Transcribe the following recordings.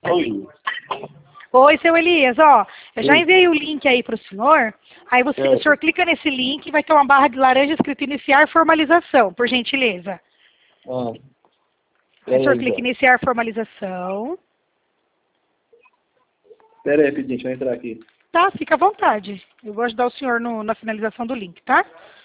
Oi. Oi, seu Elias, ó, eu já enviei o link aí para o senhor, aí o senhor clica nesse link e vai ter uma barra de laranja escrito iniciar formalização, por gentileza. Aí o senhor clica em iniciar formalização. Espera aí, rapidinho, deixa eu entrar aqui. Tá, fica à vontade. Eu vou ajudar o senhor na finalização do link, tá?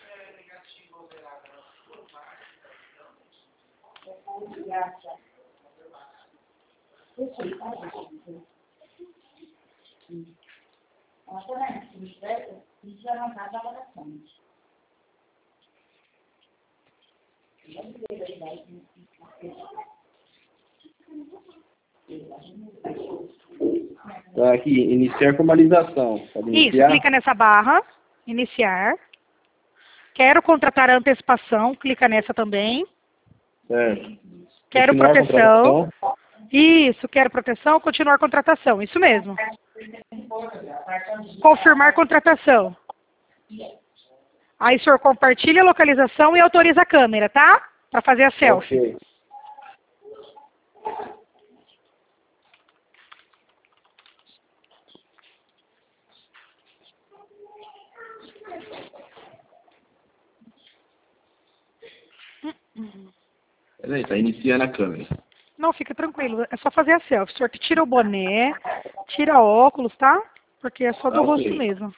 Tá aqui, iniciar formalização. Pode Isso, iniciar? clica nessa barra, iniciar. Quero contratar a antecipação, clica nessa também. Certo. Quero Continuar a proteção. contratação. Isso, quero proteção, continuar contratação. Isso mesmo. Confirmar contratação. Aí o senhor compartilha a localização e autoriza a câmera, tá? Para fazer a selfie. Ok. Peraí, tá iniciando a câmera. Não, fica tranquilo. É só fazer a selfie. O senhor tira o boné, tira óculos, tá? Porque é só do Ok. rosto mesmo.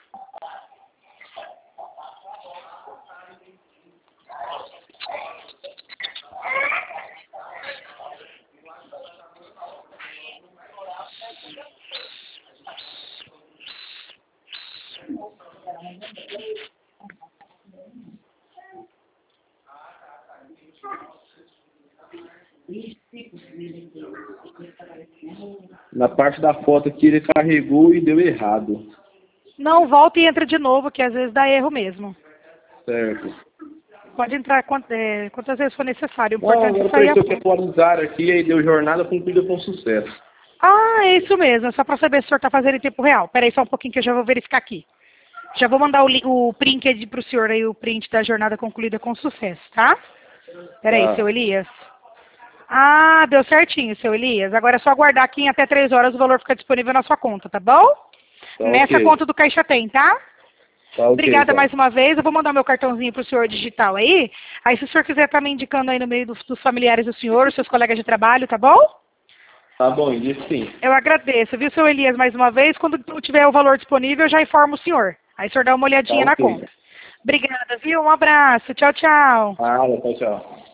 Na parte da foto aqui ele carregou e deu errado. Não, volta e entra de novo, que às vezes dá erro mesmo. Certo. Pode entrar quantas vezes for necessário. O Não, importante é agora sair a apareceu que foto. atualizar aqui e deu jornada cumprida com sucesso. Ah, é isso mesmo. É só para saber se o senhor está fazendo em tempo real. Peraí só um pouquinho que eu já vou verificar aqui. Já vou mandar o print para o senhor aí, o print da jornada concluída com sucesso, tá? Peraí, Tá. seu Elias. Ah, deu certinho, seu Elias. Agora é só aguardar que em até 3 horas o valor fica disponível na sua conta, tá bom? Tá Nessa ok. conta do Caixa Tem, tá? Tá ok, Obrigada então. mais uma vez. Eu vou mandar meu cartãozinho para o senhor digital aí. Aí se o senhor quiser estar me indicando aí no meio dos familiares do senhor, os seus colegas de trabalho, tá bom? Tá bom, disse sim. Eu agradeço, viu, seu Elias, mais uma vez. Quando tiver o valor disponível, eu já informo o senhor. Aí o senhor dá uma Tá olhadinha na ok. conta. Obrigada, viu? Um abraço. Tchau, tchau. Ah, tchau, tchau.